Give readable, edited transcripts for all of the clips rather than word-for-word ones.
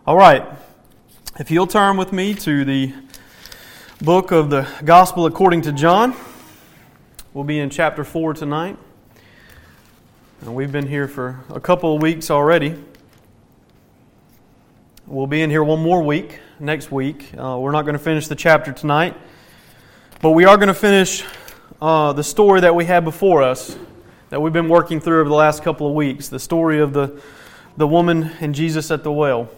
All right, if you'll turn with me to the book of the Gospel according to John, we'll be in chapter 4 tonight. And we've been here for a couple of weeks already. We'll be in here one more week, next week. We're not going to finish the chapter tonight, but we are going to finish the story that we had before us, that we've been working through over the last couple of weeks, the story of the woman and Jesus at the well.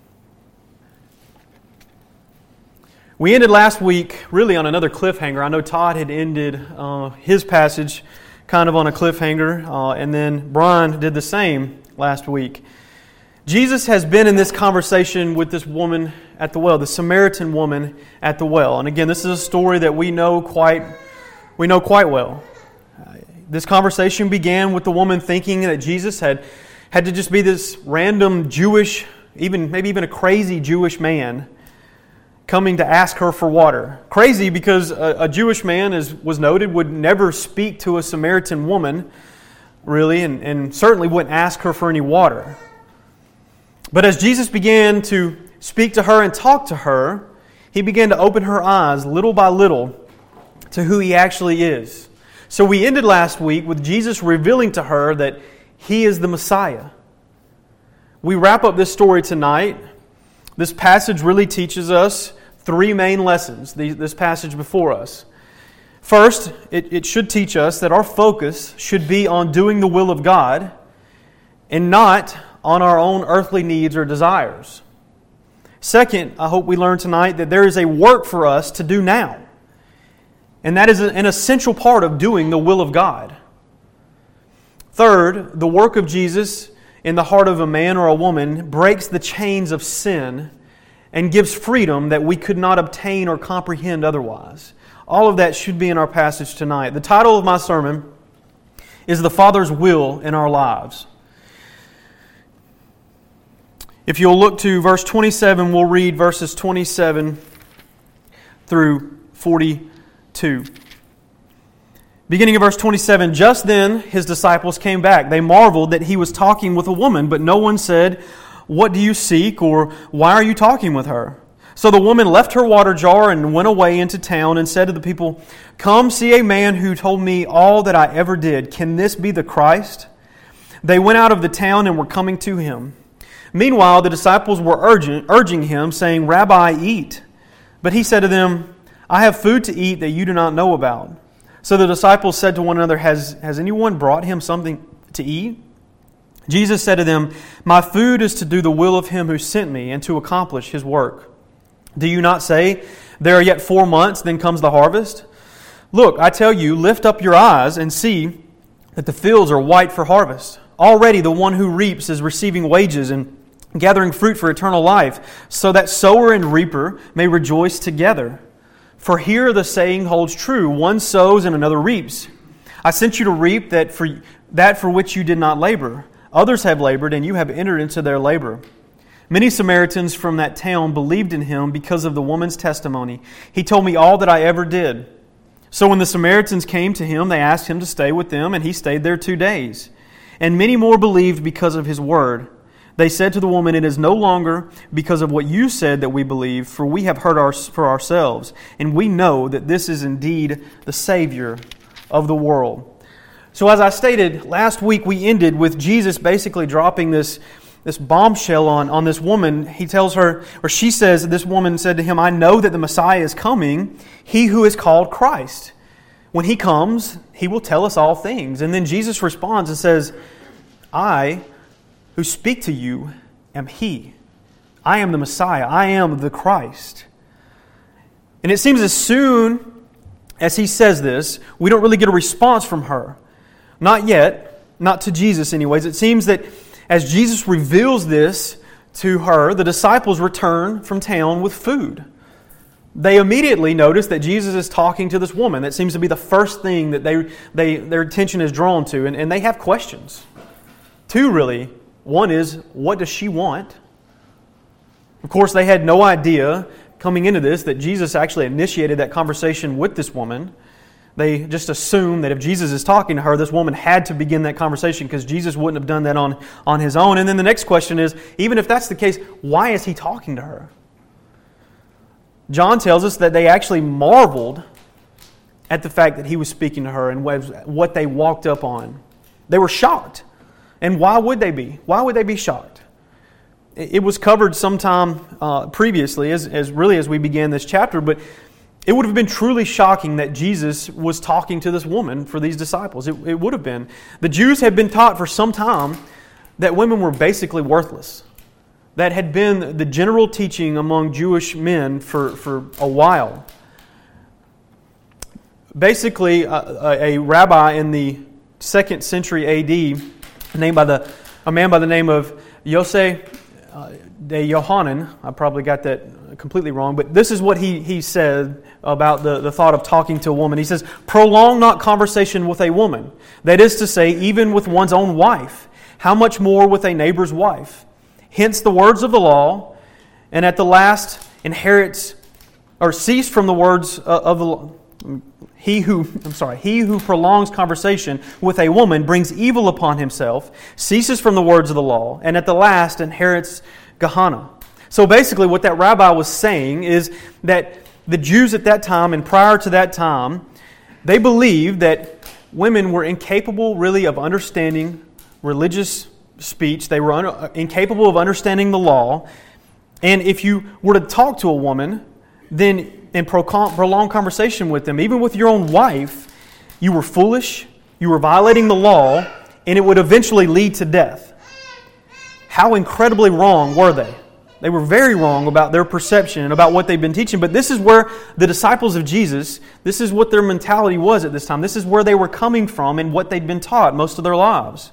We ended last week really on another cliffhanger. I know Todd had ended his passage kind of on a cliffhanger, and then Brian did the same last week. Jesus has been in this conversation with this woman at the well, the Samaritan woman at the well. And again, this is a story that we know quite well. This conversation began with the woman thinking that Jesus had to just be this random Jewish, maybe even a crazy Jewish man coming to ask her for water. Crazy because a Jewish man, as was noted, would never speak to a Samaritan woman, really, and certainly wouldn't ask her for any water. But as Jesus began to speak to her and talk to her, He began to open her eyes little by little to who He actually is. So we ended last week with Jesus revealing to her that He is the Messiah. We wrap up this story tonight. This passage really teaches us three main lessons, this passage before us. First, it should teach us that our focus should be on doing the will of God and not on our own earthly needs or desires. Second, I hope we learn tonight that there is a work for us to do now. And that is an essential part of doing the will of God. Third, the work of Jesus in the heart of a man or a woman breaks the chains of sin and gives freedom that we could not obtain or comprehend otherwise. All of that should be in our passage tonight. The title of my sermon is The Father's Will in Our Lives. If you'll look to verse 27, we'll read verses 27 through 42. Beginning of verse 27, just then His disciples came back. They marveled that He was talking with a woman, but no one said, "What do you seek?" or "Why are you talking with her?" So the woman left her water jar and went away into town and said to the people, "Come see a man who told me all that I ever did. Can this be the Christ?" They went out of the town and were coming to Him. Meanwhile, the disciples were urging Him, saying, "Rabbi, eat." But He said to them, "I have food to eat that you do not know about." So the disciples said to one another, Has anyone brought Him something to eat? Jesus said to them, "My food is to do the will of Him who sent me and to accomplish His work. Do you not say, 'There are yet 4 months, then comes the harvest'? Look, I tell you, lift up your eyes and see that the fields are white for harvest. Already the one who reaps is receiving wages and gathering fruit for eternal life, so that sower and reaper may rejoice together. For here the saying holds true, one sows and another reaps. I sent you to reap that for which you did not labor. Others have labored, and you have entered into their labor." Many Samaritans from that town believed in Him because of the woman's testimony. "He told me all that I ever did." So when the Samaritans came to Him, they asked Him to stay with them, and He stayed there 2 days. And many more believed because of His word. They said to the woman, "It is no longer because of what you said that we believe, for we have heard for ourselves, and we know that this is indeed the Savior of the world." So as I stated, last week we ended with Jesus basically dropping this bombshell on this woman. He tells her, or she says, this woman said to Him, "I know that the Messiah is coming, He who is called Christ. When He comes, He will tell us all things." And then Jesus responds and says, "I who speak to you am He. I am the Messiah. I am the Christ." And it seems as soon as He says this, we don't really get a response from her. Not yet. Not to Jesus anyways. It seems that as Jesus reveals this to her, the disciples return from town with food. They immediately notice that Jesus is talking to this woman. That seems to be the first thing that their attention is drawn to. And they have questions. Two, really. One is, what does she want? Of course, they had no idea coming into this that Jesus actually initiated that conversation with this woman. They just assume that if Jesus is talking to her, this woman had to begin that conversation because Jesus wouldn't have done that on his own. And then the next question is, even if that's the case, why is he talking to her? John tells us that they actually marveled at the fact that he was speaking to her and what they walked up on. They were shocked. And why would they be? Why would they be shocked? It was covered sometime previously as we began this chapter, but it would have been truly shocking that Jesus was talking to this woman for these disciples. It would have been. The Jews had been taught for some time that women were basically worthless. That had been the general teaching among Jewish men for a while. Basically, a rabbi in the 2nd century A.D., a man by the name of Yosef de Yohanan, I probably got that completely wrong, but this is what he said about the thought of talking to a woman. He says, "Prolong not conversation with a woman, that is to say, even with one's own wife. How much more with a neighbor's wife? Hence the words of the law, and at the last cease from the words of the law. He who prolongs conversation with a woman brings evil upon himself, ceases from the words of the law, and at the last inherits Gehenna." So basically what that rabbi was saying is that the Jews at that time and prior to that time, they believed that women were incapable really of understanding religious speech. They were incapable of understanding the law. And if you were to talk to a woman, then and prolong conversation with them, even with your own wife, you were foolish, you were violating the law, and it would eventually lead to death. How incredibly wrong were they? They were very wrong about their perception and about what they've been teaching. But this is where the disciples of Jesus, this is what their mentality was at this time. This is where they were coming from and what they'd been taught most of their lives.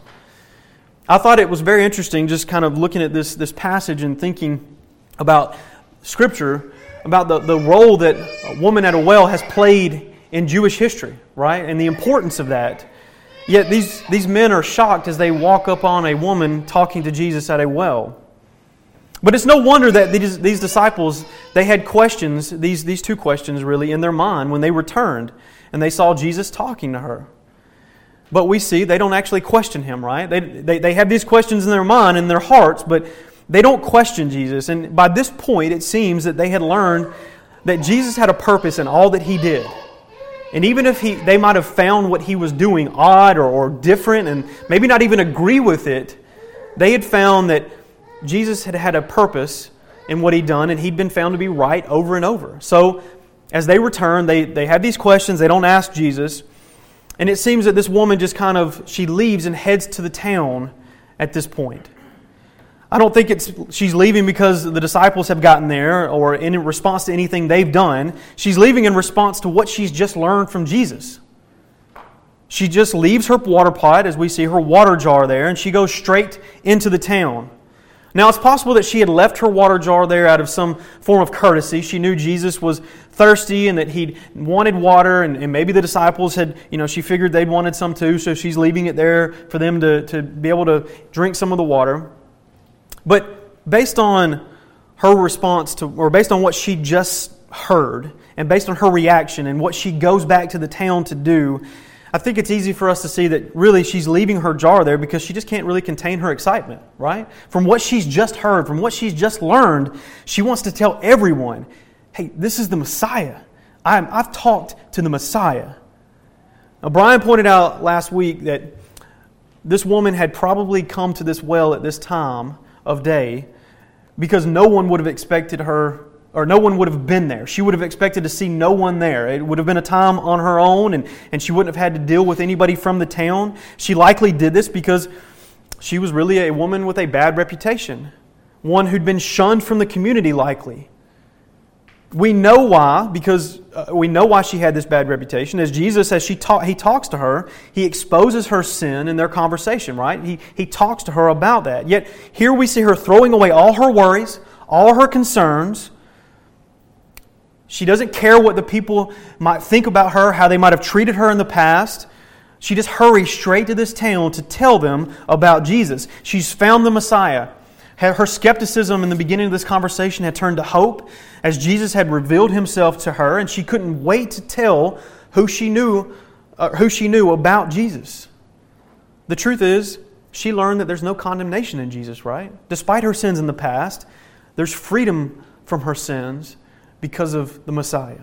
I thought it was very interesting just kind of looking at this passage and thinking about Scripture, about the role that a woman at a well has played in Jewish history, right? And the importance of that. Yet these men are shocked as they walk up on a woman talking to Jesus at a well. But it's no wonder that these disciples, they had questions, these two questions really, in their mind when they returned and they saw Jesus talking to her. But we see they don't actually question Him, right? They have these questions in their mind, in their hearts, but they don't question Jesus. And by this point, it seems that they had learned that Jesus had a purpose in all that He did. And even if they might have found what He was doing odd or different and maybe not even agree with it, they had found that Jesus had a purpose in what He'd done, and He'd been found to be right over and over. So as they return, they have these questions. They don't ask Jesus. And it seems that this woman just she leaves and heads to the town at this point. I don't think she's leaving because the disciples have gotten there or in response to anything they've done. She's leaving in response to what she's just learned from Jesus. She just leaves her water pot, as we see her water jar there, and she goes straight into the town. Now, it's possible that she had left her water jar there out of some form of courtesy. She knew Jesus was thirsty and that He wanted water, and maybe the disciples had, she figured they'd wanted some too, so she's leaving it there for them to be able to drink some of the water. But based on her response or based on what she just heard, and based on her reaction and what she goes back to the town to do, I think it's easy for us to see that really she's leaving her jar there because she just can't really contain her excitement, right? From what she's just heard, from what she's just learned, she wants to tell everyone, hey, this is the Messiah. I've talked to the Messiah. Now, Brian pointed out last week that this woman had probably come to this well at this time of day because no one would have expected her, or no one would have been there. She would have expected to see no one there. It would have been a time on her own, and she wouldn't have had to deal with anybody from the town. She likely did this because she was really a woman with a bad reputation, one who'd been shunned from the community likely. We know why, because we know why she had this bad reputation. As Jesus, He talks to her, He exposes her sin in their conversation, right? He talks to her about that. Yet here we see her throwing away all her worries, all her concerns. She doesn't care what the people might think about her, how they might have treated her in the past. She just hurries straight to this town to tell them about Jesus. She's found the Messiah. Her skepticism in the beginning of this conversation had turned to hope as Jesus had revealed Himself to her, and she couldn't wait to tell who she knew about Jesus. The truth is, she learned that there's no condemnation in Jesus, right? Despite her sins in the past, there's freedom from her sins because of the Messiah.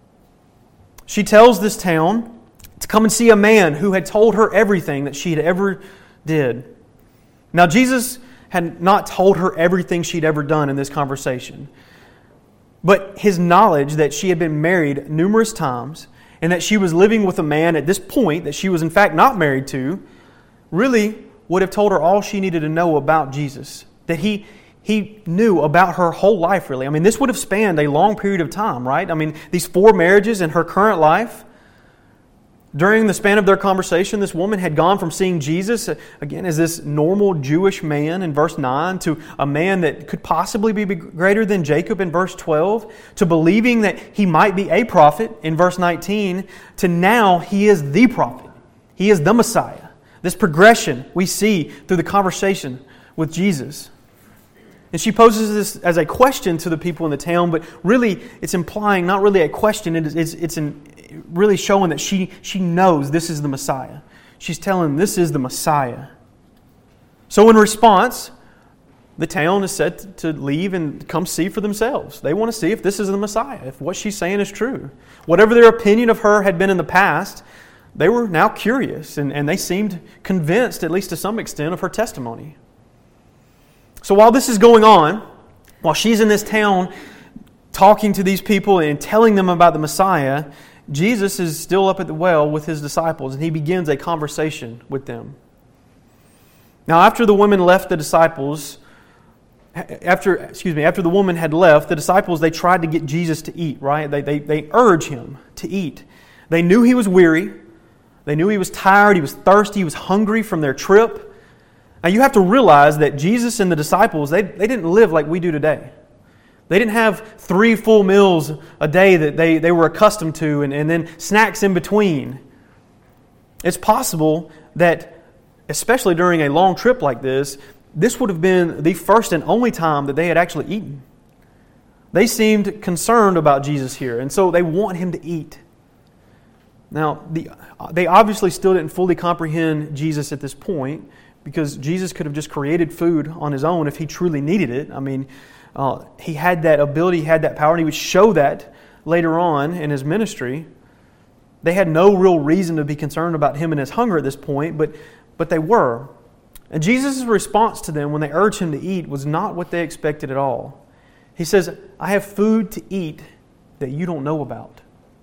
She tells this town to come and see a man who had told her everything that she had ever did. Now, Jesus had not told her everything she'd ever done in this conversation. But his knowledge that she had been married numerous times and that she was living with a man at this point that she was in fact not married to really would have told her all she needed to know about Jesus. That he knew about her whole life, really. I mean, this would have spanned a long period of time, right? I mean, these 4 marriages in her current life. During the span of their conversation, this woman had gone from seeing Jesus, again, as this normal Jewish man in verse 9, to a man that could possibly be greater than Jacob in verse 12, to believing that he might be a prophet in verse 19, to now he is the prophet. He is the Messiah. This progression we see through the conversation with Jesus. And she poses this as a question to the people in the town, but really it's implying not really a question, it's really showing that she knows this is the Messiah. She's telling them this is the Messiah. So in response, the town is set to leave and come see for themselves. They want to see if this is the Messiah, if what she's saying is true. Whatever their opinion of her had been in the past, they were now curious and they seemed convinced, at least to some extent, of her testimony. So while this is going on, while she's in this town talking to these people and telling them about the Messiah, Jesus is still up at the well with his disciples, and he begins a conversation with them. Now, after the women left the disciples, after the woman had left, the disciples, they tried to get Jesus to eat, right? They urge him to eat. They knew he was weary. They knew he was tired. He was thirsty. He was hungry from their trip. Now, you have to realize that Jesus and the disciples, they didn't live like we do today. They didn't have 3 full meals a day that they were accustomed to and then snacks in between. It's possible that, especially during a long trip like this would have been the first and only time that they had actually eaten. They seemed concerned about Jesus here, and so they want him to eat. Now, they obviously still didn't fully comprehend Jesus at this point, because Jesus could have just created food on his own if he truly needed it. I mean, he had that ability, he had that power, and he would show that later on in his ministry. They had no real reason to be concerned about him and his hunger at this point, but they were. And Jesus' response to them when they urged him to eat was not what they expected at all. He says, I have food to eat that you don't know about.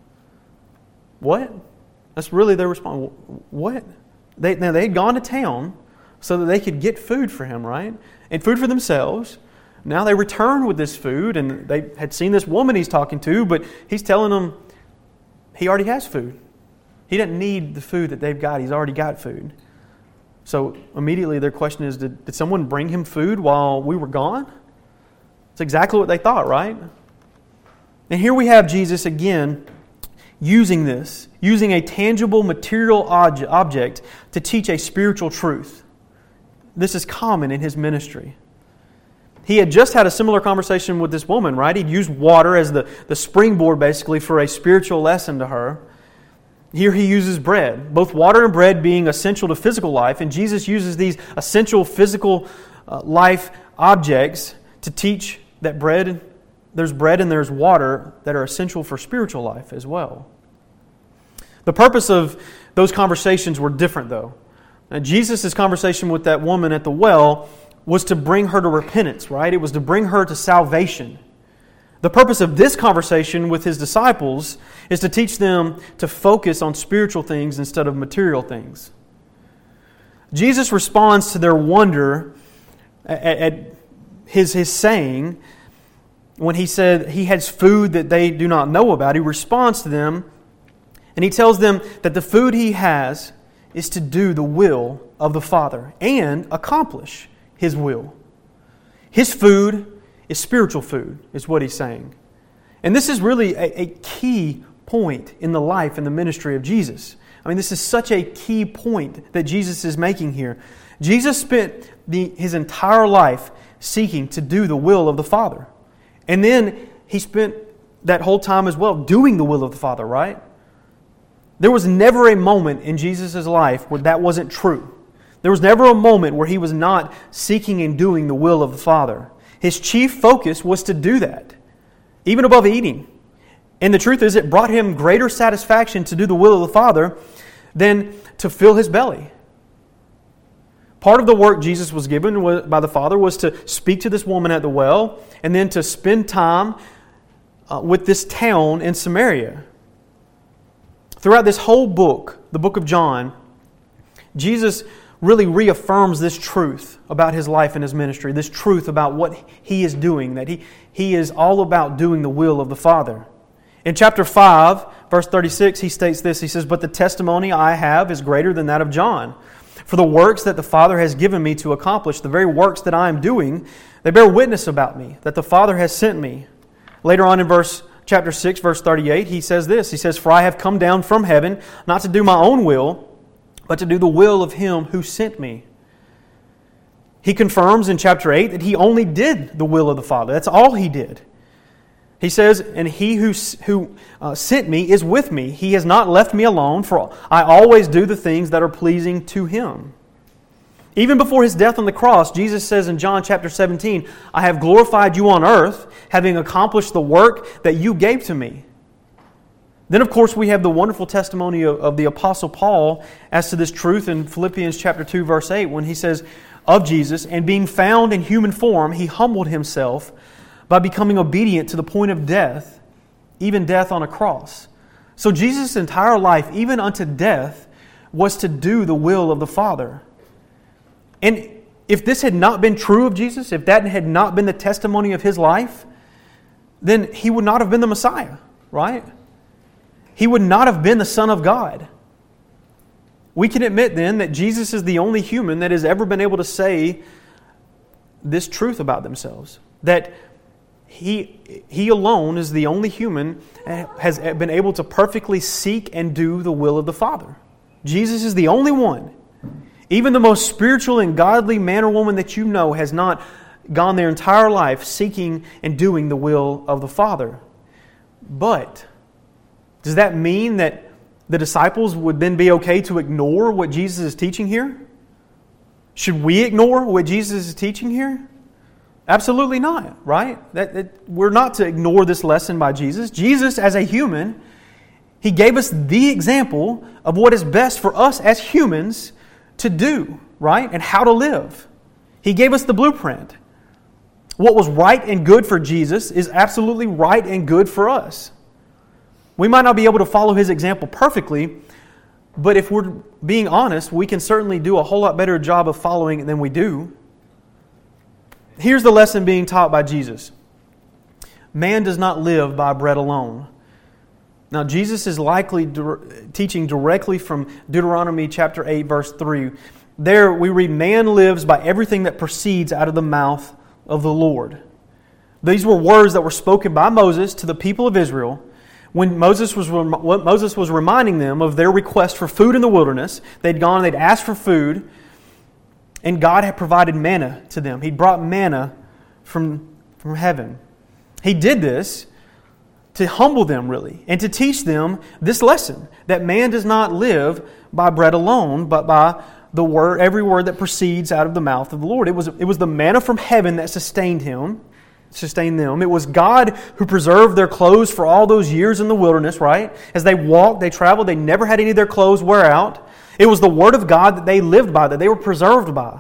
What? That's really their response. What? They had gone to town so that they could get food for him, right? And food for themselves. Now they return with this food, and they had seen this woman he's talking to, but he's telling them he already has food. He doesn't need the food that they've got. He's already got food. So immediately their question is, did someone bring him food while we were gone? It's exactly what they thought, right? And here we have Jesus again using a tangible material object to teach a spiritual truth. This is common in his ministry. He had just had a similar conversation with this woman, right? He'd used water as the springboard, basically, for a spiritual lesson to her. Here he uses bread, both water and bread being essential to physical life, and Jesus uses these essential physical life objects to teach that there's bread and there's water that are essential for spiritual life as well. The purpose of those conversations were different, though. Now, Jesus' conversation with that woman at the well was to bring her to repentance, right? It was to bring her to salvation. The purpose of this conversation with his disciples is to teach them to focus on spiritual things instead of material things. Jesus responds to their wonder at his saying when he said he has food that they do not know about. He responds to them and he tells them that the food he has is to do the will of the Father and accomplish his will. His food is spiritual food, is what he's saying. And this is really a key point in the life and the ministry of Jesus. I mean, this is such a key point that Jesus is making here. Jesus spent his entire life seeking to do the will of the Father. And then he spent that whole time as well doing the will of the Father, right? There was never a moment in Jesus' life where that wasn't true. There was never a moment where He was not seeking and doing the will of the Father. His chief focus was to do that, even above eating. And the truth is, it brought Him greater satisfaction to do the will of the Father than to fill His belly. Part of the work Jesus was given by the Father was to speak to this woman at the well and then to spend time with this town in Samaria. Throughout this whole book, the book of John, Jesus really reaffirms this truth about His life and His ministry, this truth about what He is doing, that He is all about doing the will of the Father. In chapter 5, verse 36, He states this. He says, "But the testimony I have is greater than that of John. For the works that the Father has given me to accomplish, the very works that I am doing, they bear witness about me, that the Father has sent me." Later on in chapter 6, verse 38, He says this. He says, "For I have come down from heaven, not to do my own will, but to do the will of Him who sent me." He confirms in chapter 8 that He only did the will of the Father. That's all He did. He says, "And He who sent me is with me. He has not left me alone, for I always do the things that are pleasing to Him." Even before His death on the cross, Jesus says in John chapter 17, "I have glorified you on earth, having accomplished the work that you gave to me." Then, of course, we have the wonderful testimony of the Apostle Paul as to this truth in Philippians chapter 2, verse 8, when he says of Jesus, "And being found in human form, He humbled Himself by becoming obedient to the point of death, even death on a cross." So Jesus' entire life, even unto death, was to do the will of the Father. And if this had not been true of Jesus, if that had not been the testimony of His life, then He would not have been the Messiah, right? He would not have been the Son of God. We can admit then that Jesus is the only human that has ever been able to say this truth about themselves, that He alone is the only human that has been able to perfectly seek and do the will of the Father. Jesus is the only one. Even the most spiritual and godly man or woman that you know has not gone their entire life seeking and doing the will of the Father. But does that mean that the disciples would then be okay to ignore what Jesus is teaching here? Should we ignore what Jesus is teaching here? Absolutely not, right? We're not to ignore this lesson by Jesus. Jesus, as a human, He gave us the example of what is best for us as humans to do, right? And how to live. He gave us the blueprint. What was right and good for Jesus is absolutely right and good for us. We might not be able to follow His example perfectly, but if we're being honest, we can certainly do a whole lot better job of following it than we do. Here's the lesson being taught by Jesus. Man does not live by bread alone. Now, Jesus is likely teaching directly from Deuteronomy chapter 8, verse 3. There we read, "Man lives by everything that proceeds out of the mouth of the Lord." These were words that were spoken by Moses to the people of Israel when Moses was reminding them of their request for food in the wilderness. They'd gone, they'd asked for food, and God had provided manna to them. He brought manna from heaven. He did this to humble them, really, and to teach them this lesson, that man does not live by bread alone, but by the word, every word that proceeds out of the mouth of the Lord. It was the manna from heaven that sustained them. It was God who preserved their clothes for all those years in the wilderness, right? As they walked, they traveled, they never had any of their clothes wear out. It was the Word of God that they lived by, that they were preserved by.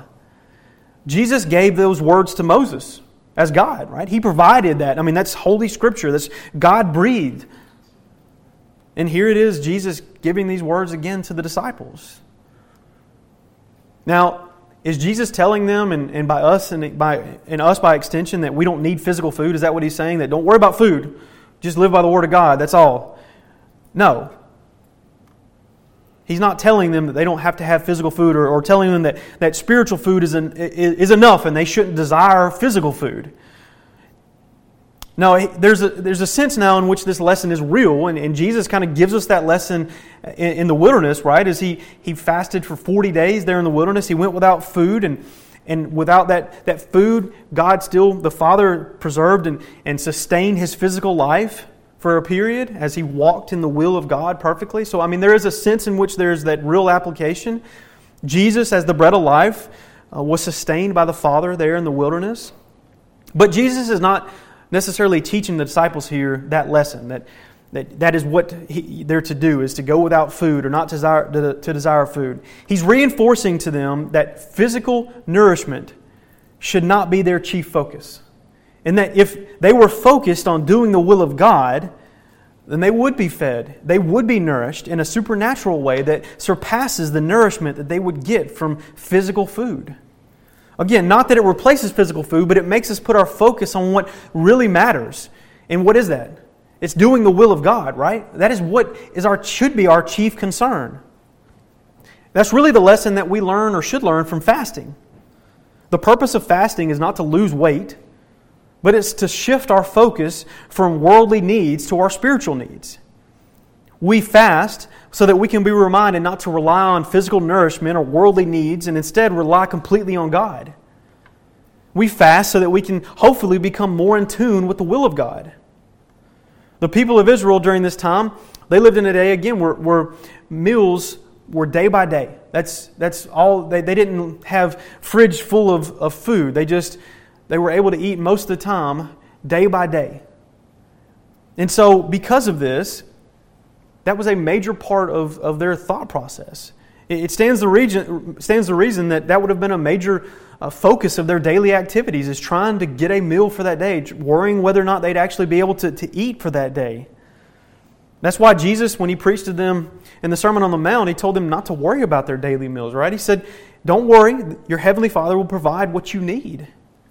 Jesus gave those words to Moses as God, right? He provided that. I mean, that's Holy Scripture. That's God-breathed. And here it is, Jesus giving these words again to the disciples. Now, is Jesus telling them, and by us and us by extension, that we don't need physical food? Is that what He's saying? That don't worry about food. Just live by the Word of God. That's all. No. He's not telling them that they don't have to have physical food, or telling them that spiritual food is enough and they shouldn't desire physical food. No, there's a sense now in which this lesson is real, and Jesus kind of gives us that lesson in the wilderness, right? As he fasted for 40 days there in the wilderness. He went without food, and without that food, God still, the Father, preserved and sustained His physical life for a period as He walked in the will of God perfectly. So, there is a sense in which there's that real application. Jesus, as the bread of life, was sustained by the Father there in the wilderness. But Jesus is not necessarily teaching the disciples here that lesson, that is what they're to do, is to go without food or not to desire food. He's reinforcing to them that physical nourishment should not be their chief focus. And that if they were focused on doing the will of God, then they would be fed. They would be nourished in a supernatural way that surpasses the nourishment that they would get from physical food. Again, not that it replaces physical food, but it makes us put our focus on what really matters. And what is that? It's doing the will of God, right? That is what should be our chief concern. That's really the lesson that we learn or should learn from fasting. The purpose of fasting is not to lose weight, but it's to shift our focus from worldly needs to our spiritual needs. We fast so that we can be reminded not to rely on physical nourishment or worldly needs and instead rely completely on God. We fast so that we can hopefully become more in tune with the will of God. The people of Israel during this time, they lived in a day, again, where meals were day by day. That's all. They didn't have fridge full of food. They were able to eat most of the time, day by day. And so, because of this, that was a major part of their thought process. It stands the reason that would have been a major focus of their daily activities, is trying to get a meal for that day, worrying whether or not they'd actually be able to eat for that day. That's why Jesus, when He preached to them in the Sermon on the Mount, He told them not to worry about their daily meals, right? He said, don't worry, your Heavenly Father will provide what you need.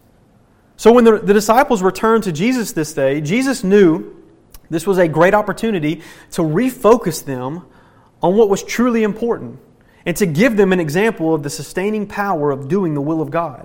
So when the disciples returned to Jesus this day, Jesus knew this was a great opportunity to refocus them on what was truly important and to give them an example of the sustaining power of doing the will of God.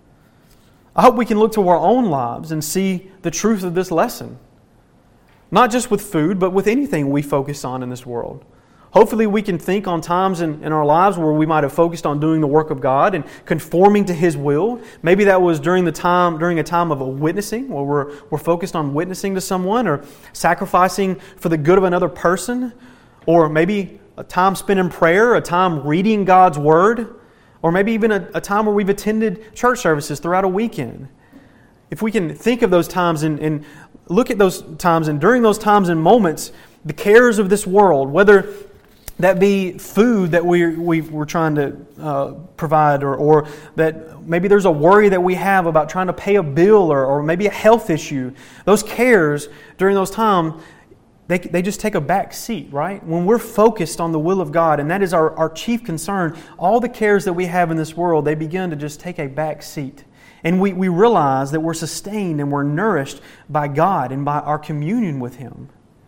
I hope we can look to our own lives and see the truth of this lesson. Not just with food, but with anything we focus on in this world. Hopefully we can think on times in our lives where we might have focused on doing the work of God and conforming to His will. Maybe that was during a time of a witnessing, where we're focused on witnessing to someone or sacrificing for the good of another person. Or maybe a time spent in prayer, a time reading God's Word, or maybe even a time where we've attended church services throughout a weekend. If we can think of those times and look at those times, and during those times and moments, the cares of this world, whether that be food that we're trying to provide, or that maybe there's a worry that we have about trying to pay a bill, or maybe a health issue. Those cares during those times, they just take a back seat, right? When we're focused on the will of God, and that is our chief concern, all the cares that we have in this world, they begin to just take a back seat. And we realize that we're sustained and we're nourished by God and by our communion with Him.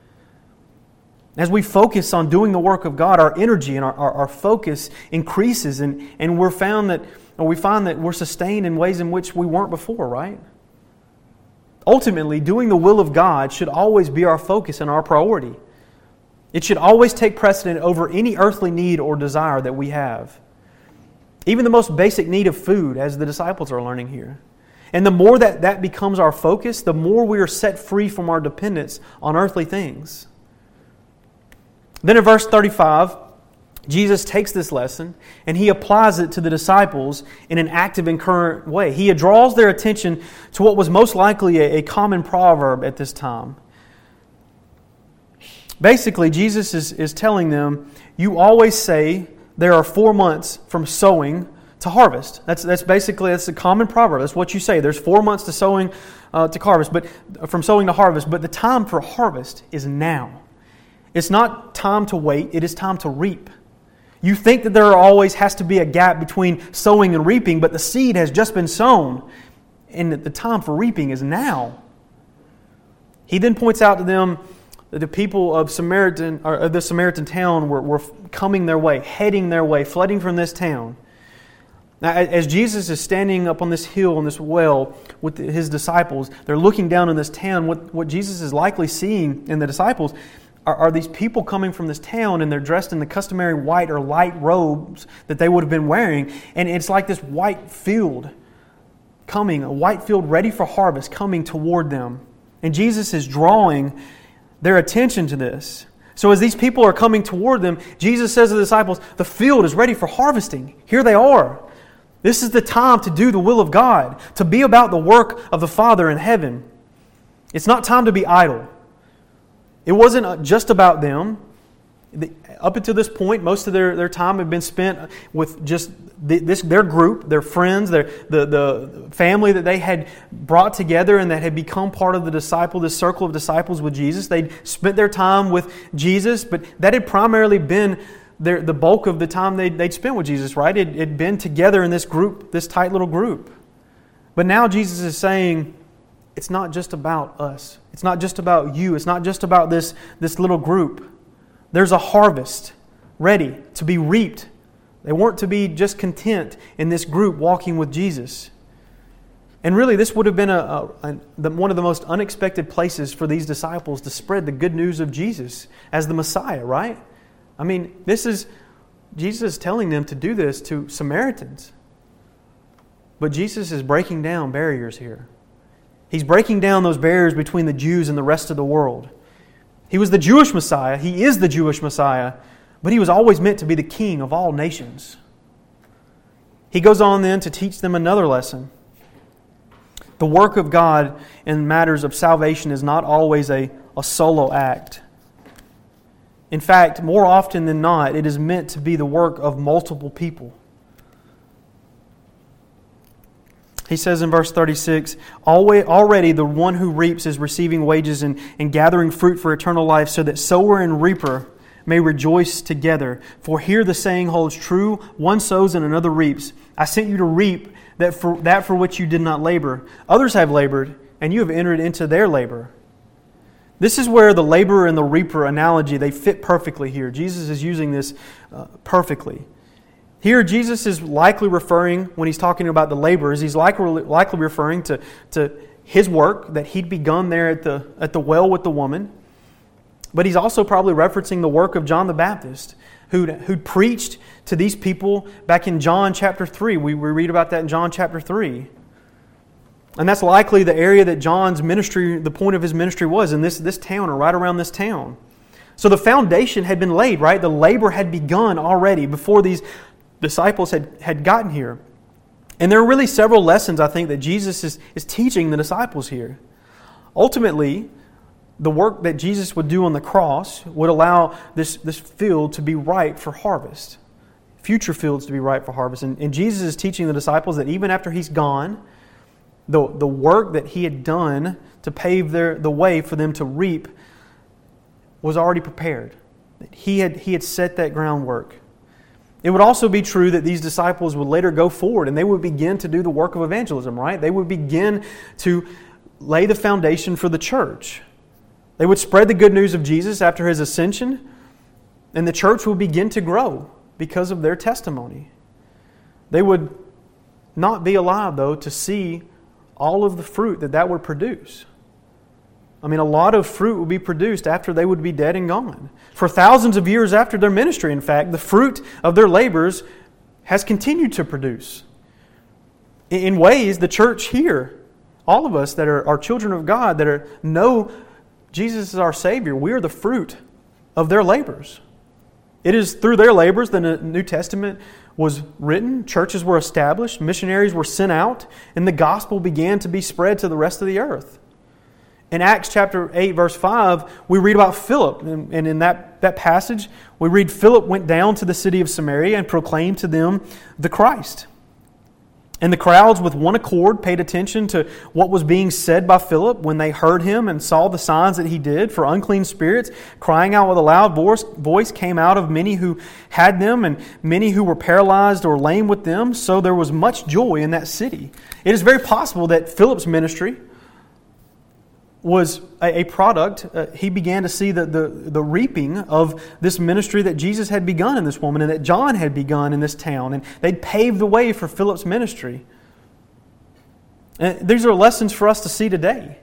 As we focus on doing the work of God, our energy and our focus increases, and we find that we're sustained in ways in which we weren't before, right? Ultimately, doing the will of God should always be our focus and our priority. It should always take precedent over any earthly need or desire that we have. Even the most basic need of food, as the disciples are learning here. And the more that becomes our focus, the more we are set free from our dependence on earthly things. Then in verse 35, Jesus takes this lesson and He applies it to the disciples in an active and current way. He draws their attention to what was most likely a common proverb at this time. Basically, Jesus is telling them, you always say there are 4 months from sowing to harvest. That's a common proverb. That's what you say. There's 4 months to sowing to harvest, but from sowing to harvest. But the time for harvest is now. It's not time to wait. It is time to reap. You think that there always has to be a gap between sowing and reaping, but the seed has just been sown, and the time for reaping is now. He then points out to them that the people of the Samaritan town were coming their way, heading their way, flooding from this town. Now, as Jesus is standing up on this hill, on this well, with His disciples, they're looking down on this town. What Jesus is likely seeing in the disciples are these people coming from this town, and they're dressed in the customary white or light robes that they would have been wearing. And it's like this white field coming, a white field ready for harvest coming toward them. And Jesus is drawing their attention to this. So as these people are coming toward them, Jesus says to the disciples, the field is ready for harvesting. Here they are. This is the time to do the will of God, to be about the work of the Father in heaven. It's not time to be idle. It wasn't just about them. Up until this point, most of their time had been spent with just their group, their friends, the family that they had brought together and that had become part of this circle of disciples with Jesus. They'd spent their time with Jesus, but that had primarily been the bulk of the time they'd spent with Jesus, right? It'd been together in this group, this tight little group. But now Jesus is saying, it's not just about us. It's not just about you. It's not just about this little group. There's a harvest ready to be reaped. They weren't to be just content in this group walking with Jesus. And really, this would have been one of the most unexpected places for these disciples to spread the good news of Jesus as the Messiah, right? I mean, Jesus is telling them to do this to Samaritans. But Jesus is breaking down barriers here. He's breaking down those barriers between the Jews and the rest of the world. He was the Jewish Messiah. He is the Jewish Messiah. But He was always meant to be the King of all nations. He goes on then to teach them another lesson. The work of God in matters of salvation is not always a solo act. In fact, more often than not, it is meant to be the work of multiple people. He says in verse 36, already the one who reaps is receiving wages and gathering fruit for eternal life, so that sower and reaper may rejoice together. For here the saying holds true, one sows and another reaps. I sent you to reap that for which you did not labor. Others have labored, and you have entered into their labor. This is where the laborer and the reaper analogy, they fit perfectly here. Jesus is using this perfectly. Here, Jesus is likely referring, when He's talking about the laborers, He's likely referring to His work that He'd begun there at the well with the woman. But He's also probably referencing the work of John the Baptist, who'd preached to these people back in John chapter 3. We read about that in John chapter 3. And that's likely the area that John's ministry, the point of his ministry was, in this town or right around this town. So the foundation had been laid, right? The labor had begun already before these disciples had gotten here. And there are really several lessons, I think, that Jesus is teaching the disciples here. Ultimately, the work that Jesus would do on the cross would allow this field to be ripe for harvest. Future fields to be ripe for harvest. And Jesus is teaching the disciples that even after He's gone, the work that He had done to pave the way for them to reap was already prepared. He had set that groundwork. It would also be true that these disciples would later go forward and they would begin to do the work of evangelism, right? They would begin to lay the foundation for the church. They would spread the good news of Jesus after His ascension, and the church would begin to grow because of their testimony. They would not be alive, though, to see all of the fruit that would produce. I mean, a lot of fruit would be produced after they would be dead and gone. For thousands of years after their ministry, in fact, the fruit of their labors has continued to produce. In ways, the church here, all of us that are children of God, that know Jesus is our Savior, we are the fruit of their labors. It is through their labors that the New Testament was written, churches were established, missionaries were sent out, and the gospel began to be spread to the rest of the earth. In Acts chapter 8, verse 5, we read about Philip. And in that passage, we read Philip went down to the city of Samaria and proclaimed to them the Christ. And the crowds with one accord paid attention to what was being said by Philip when they heard him and saw the signs that he did. For unclean spirits, crying out with a loud voice, came out of many who had them, and many who were paralyzed or lame with them. So there was much joy in that city. It is very possible that Philip's ministry was a product. He began to see the reaping of this ministry that Jesus had begun in this woman and that John had begun in this town. And they'd paved the way for Philip's ministry. And these are lessons for us to see today.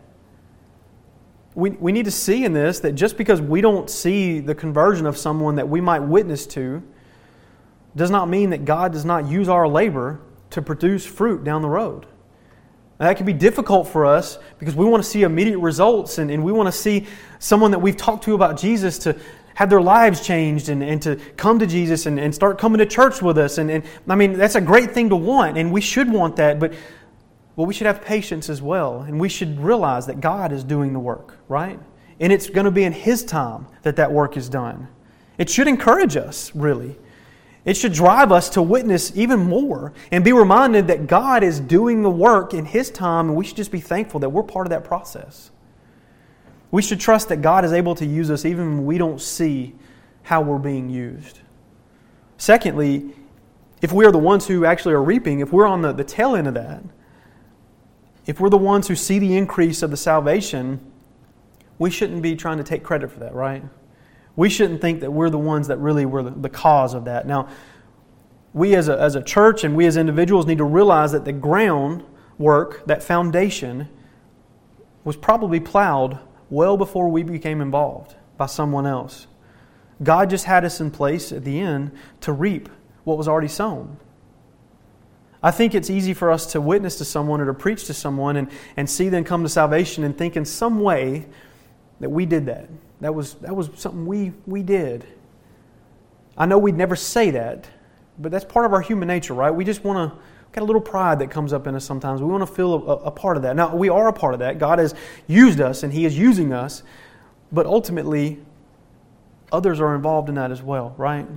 We need to see in this that just because we don't see the conversion of someone that we might witness to does not mean that God does not use our labor to produce fruit down the road. And that can be difficult for us because we want to see immediate results and we want to see someone that we've talked to about Jesus to have their lives changed and to come to Jesus and start coming to church with us. And I mean, that's a great thing to want, and we should want that, but we should have patience as well. And we should realize that God is doing the work, right? And it's going to be in His time that work is done. It should encourage us, really. It should drive us to witness even more and be reminded that God is doing the work in His time, and we should just be thankful that we're part of that process. We should trust that God is able to use us even when we don't see how we're being used. Secondly, if we are the ones who actually are reaping, if we're on the tail end of that, if we're the ones who see the increase of the salvation, we shouldn't be trying to take credit for that, right? We shouldn't think that we're the ones that really were the cause of that. Now, we as a church and we as individuals need to realize that the groundwork, that foundation, was probably plowed well before we became involved by someone else. God just had us in place at the end to reap what was already sown. I think it's easy for us to witness to someone or to preach to someone and see them come to salvation and think in some way that we did that. That was something we did. I know we'd never say that, but that's part of our human nature, right? We just want to, got a little pride that comes up in us sometimes. We want to feel a part of that. Now, we are a part of that. God has used us and He is using us, but ultimately, others are involved in that as well, right?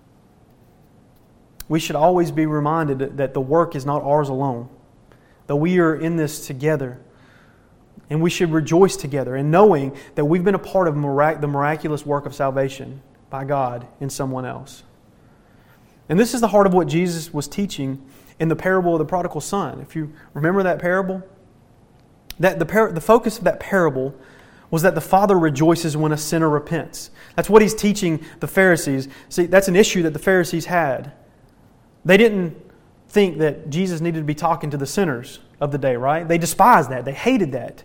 We should always be reminded that the work is not ours alone, that we are in this together. And we should rejoice together in knowing that we've been a part of the miraculous work of salvation by God in someone else. And this is the heart of what Jesus was teaching in the parable of the prodigal son. If you remember that parable, the focus of that parable was that the Father rejoices when a sinner repents. That's what He's teaching the Pharisees. See, that's an issue that the Pharisees had. They didn't think that Jesus needed to be talking to the sinners of the day, right? They despised that. They hated that.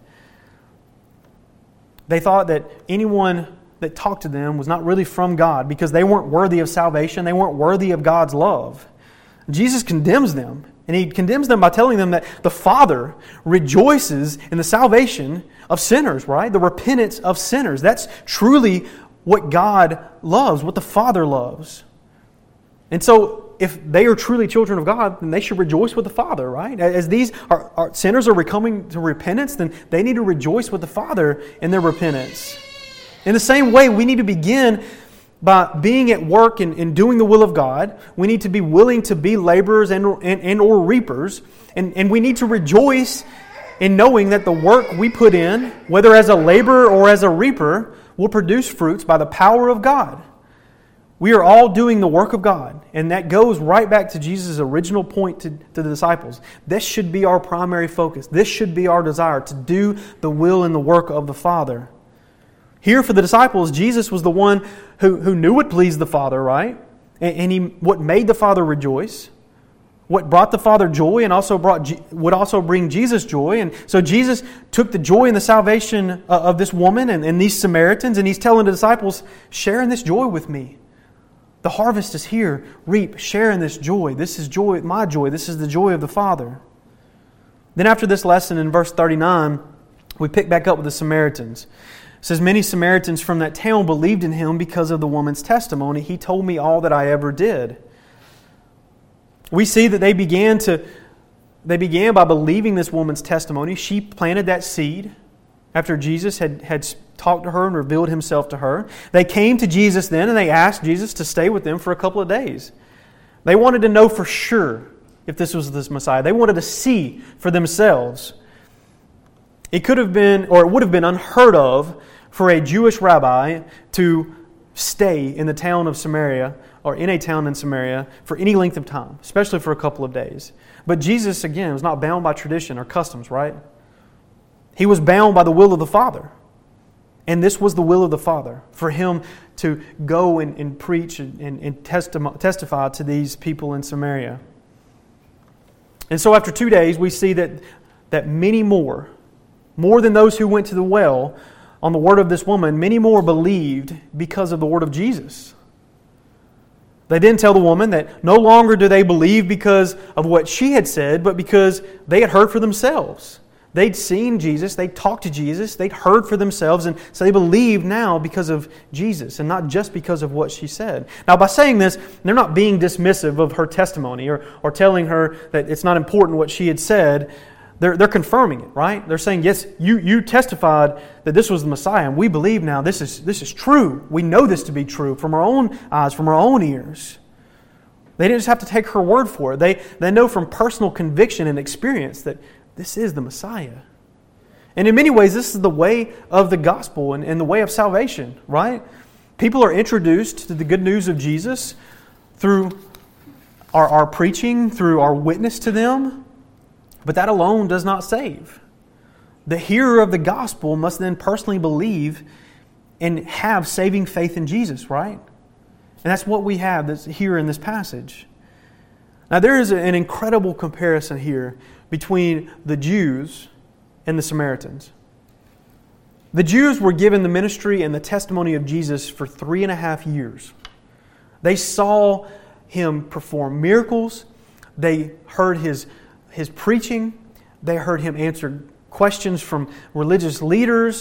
They thought that anyone that talked to them was not really from God because they weren't worthy of salvation. They weren't worthy of God's love. Jesus condemns them. And He condemns them by telling them that the Father rejoices in the salvation of sinners, right? The repentance of sinners. That's truly what God loves, what the Father loves. And so, if they are truly children of God, then they should rejoice with the Father, right? As these sinners are coming to repentance, then they need to rejoice with the Father in their repentance. In the same way, we need to begin by being at work and doing the will of God. We need to be willing to be laborers and or reapers. And we need to rejoice in knowing that the work we put in, whether as a laborer or as a reaper, will produce fruits by the power of God. We are all doing the work of God, and that goes right back to Jesus' original point to the disciples. This should be our primary focus. This should be our desire, to do the will and the work of the Father. Here for the disciples, Jesus was the one who knew what pleased the Father, right? And what made the Father rejoice, what brought the Father joy and would also bring Jesus joy. And so Jesus took the joy in the salvation of this woman and these Samaritans, and He's telling the disciples, share in this joy with me. The harvest is here. Reap, share in this joy. This is joy, my joy. This is the joy of the Father. Then after this lesson in verse 39, we pick back up with the Samaritans. It says, many Samaritans from that town believed in Him because of the woman's testimony. He told me all that I ever did. We see that they began by believing this woman's testimony. She planted that seed after Jesus had talked to her and revealed Himself to her. They came to Jesus then and they asked Jesus to stay with them for a couple of days. They wanted to know for sure if this was this Messiah. They wanted to see for themselves. It could have been, or it would have been unheard of for a Jewish rabbi to stay in the town of Samaria or in a town in Samaria for any length of time, especially for a couple of days. But Jesus, again, was not bound by tradition or customs, right? He was bound by the will of the Father. And this was the will of the Father, for Him to go and preach and testify to these people in Samaria. And so after 2 days, we see that many more than those who went to the well on the word of this woman, many more believed because of the word of Jesus. They didn't tell the woman that no longer do they believe because of what she had said, but because they had heard for themselves. They'd seen Jesus, they'd talked to Jesus, they'd heard for themselves, and so they believe now because of Jesus and not just because of what she said. Now, by saying this, they're not being dismissive of her testimony or telling her that it's not important what she had said. They're confirming it, right? They're saying, yes, you testified that this was the Messiah, and we believe now this is true. We know this to be true from our own eyes, from our own ears. They didn't just have to take her word for it. They know from personal conviction and experience that this is the Messiah. And in many ways, this is the way of the gospel and the way of salvation, right? People are introduced to the good news of Jesus through our preaching, through our witness to them, but that alone does not save. The hearer of the gospel must then personally believe and have saving faith in Jesus, right? And that's what we have that's here in this passage. Now, there is an incredible comparison here between the Jews and the Samaritans. The Jews were given the ministry and the testimony of Jesus for 3.5 years. They saw Him perform miracles. They heard His preaching. They heard Him answer questions from religious leaders.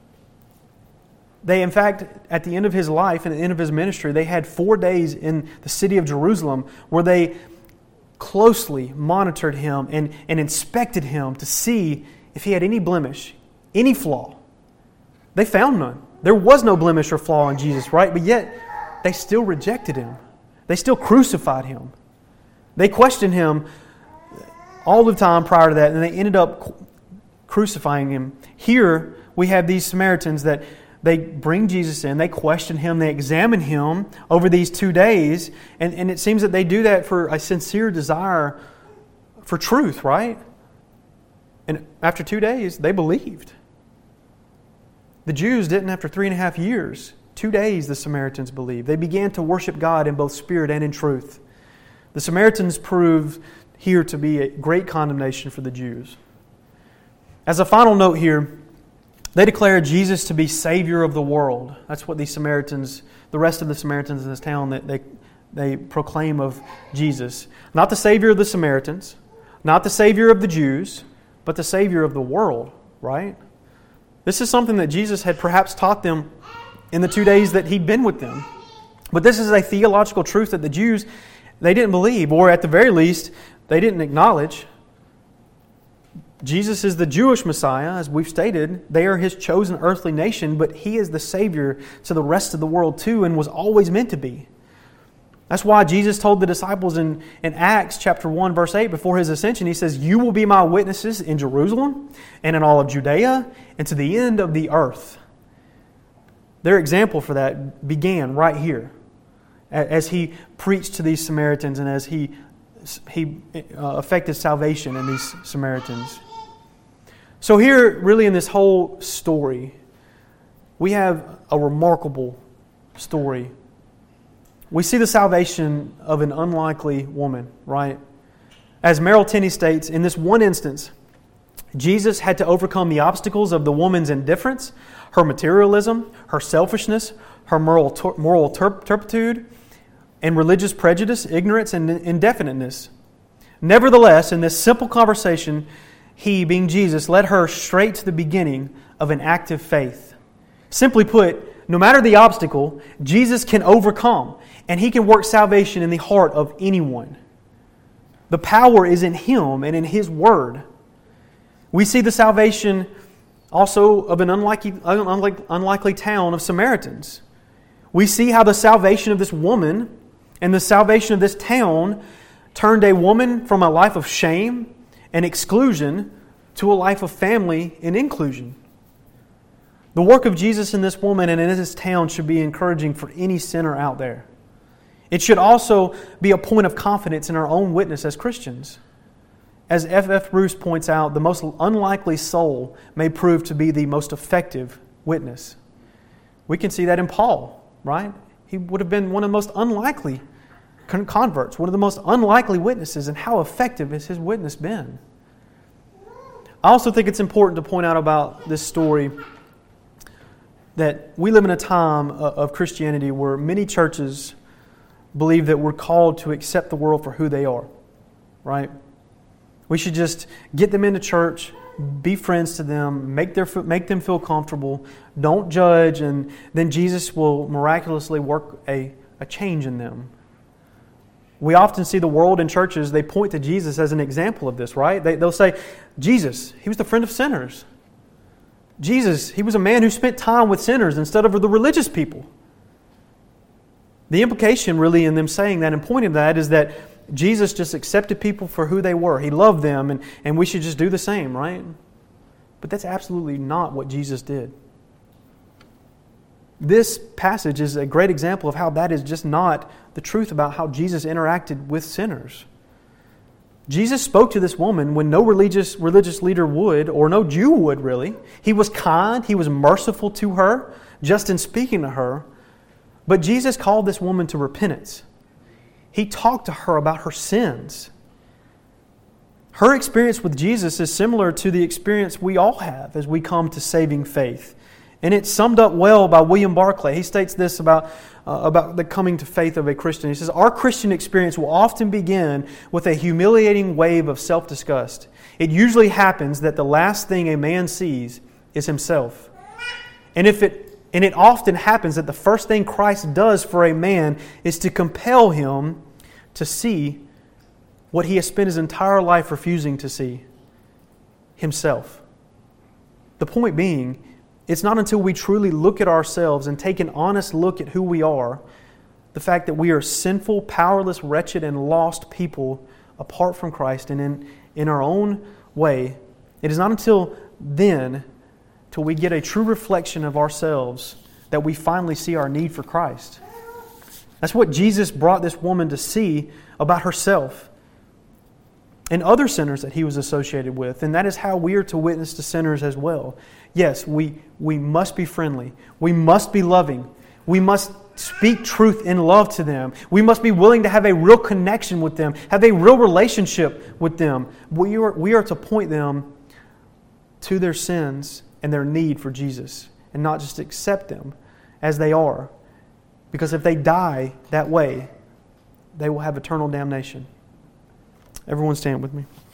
They, in fact, at the end of His life and the end of His ministry, they had 4 days in the city of Jerusalem where they closely monitored Him and inspected Him to see if He had any blemish, any flaw. They found none. There was no blemish or flaw in Jesus, right? But yet, they still rejected Him. They still crucified Him. They questioned Him all the time prior to that, and they ended up crucifying Him. Here, we have these Samaritans that they bring Jesus in, they question Him, they examine Him over these 2 days, and it seems that they do that for a sincere desire for truth, right? And after 2 days, they believed. The Jews didn't after 3.5 years. 2 days the Samaritans believed. They began to worship God in both spirit and in truth. The Samaritans proved here to be a great condemnation for the Jews. As a final note here, they declared Jesus to be Savior of the world. That's what the Samaritans, the rest of the Samaritans in this town, that they proclaim of Jesus. Not the Savior of the Samaritans, not the Savior of the Jews, but the Savior of the world, right? This is something that Jesus had perhaps taught them in the 2 days that He'd been with them. But this is a theological truth that the Jews, they didn't believe, or at the very least, they didn't acknowledge. Jesus is the Jewish Messiah, as we've stated. They are His chosen earthly nation, but He is the Savior to the rest of the world too, and was always meant to be. That's why Jesus told the disciples in Acts chapter 1, verse 8, before His ascension, He says, "You will be my witnesses in Jerusalem and in all of Judea and to the end of the earth." Their example for that began right here, as He preached to these Samaritans and as He effected salvation in these Samaritans. So here, really in this whole story, we have a remarkable story. We see the salvation of an unlikely woman, right? As Merrill Tenney states, in this one instance, Jesus had to overcome the obstacles of the woman's indifference, her materialism, her selfishness, her moral turpitude, and religious prejudice, ignorance, and indefiniteness. Nevertheless, in this simple conversation, He, being Jesus, led her straight to the beginning of an active faith. Simply put, no matter the obstacle, Jesus can overcome, and He can work salvation in the heart of anyone. The power is in Him and in His Word. We see the salvation also of an unlikely town of Samaritans. We see how the salvation of this woman and the salvation of this town turned a woman from a life of shame and exclusion to a life of family and inclusion. The work of Jesus in this woman and in this town should be encouraging for any sinner out there. It should also be a point of confidence in our own witness as Christians. As F.F. Bruce points out, the most unlikely soul may prove to be the most effective witness. We can see that in Paul, right? He would have been one of the most unlikely converts, one of the most unlikely witnesses, and how effective has his witness been? I also think it's important to point out about this story that we live in a time of Christianity where many churches believe that we're called to accept the world for who they are, right? We should just get them into church, be friends to them, make them feel comfortable, don't judge, and then Jesus will miraculously work a change in them. We often see the world in churches, they point to Jesus as an example of this, right? They'll say, Jesus, He was the friend of sinners. Jesus, He was a man who spent time with sinners instead of the religious people. The implication really in them saying that and pointing to that is that Jesus just accepted people for who they were. He loved them, and we should just do the same, right? But that's absolutely not what Jesus did. This passage is a great example of how that is just not the truth about how Jesus interacted with sinners. Jesus spoke to this woman when no religious leader would, or no Jew would really. He was kind, He was merciful to her, just in speaking to her. But Jesus called this woman to repentance. He talked to her about her sins. Her experience with Jesus is similar to the experience we all have as we come to saving faith. And it's summed up well by William Barclay. He states this about the coming to faith of a Christian. He says, our Christian experience will often begin with a humiliating wave of self-disgust. It usually happens that the last thing a man sees is himself. And it often happens that the first thing Christ does for a man is to compel him to see what he has spent his entire life refusing to see, himself. The point being, it's not until we truly look at ourselves and take an honest look at who we are, the fact that we are sinful, powerless, wretched, and lost people apart from Christ and in our own way, it is not until then, till we get a true reflection of ourselves, that we finally see our need for Christ. That's what Jesus brought this woman to see about herself and other sinners that He was associated with. And that is how we are to witness to sinners as well. Yes, we must be friendly. We must be loving. We must speak truth in love to them. We must be willing to have a real connection with them, have a real relationship with them. We are to point them to their sins and their need for Jesus, and not just accept them as they are. Because if they die that way, they will have eternal damnation. Everyone stand with me.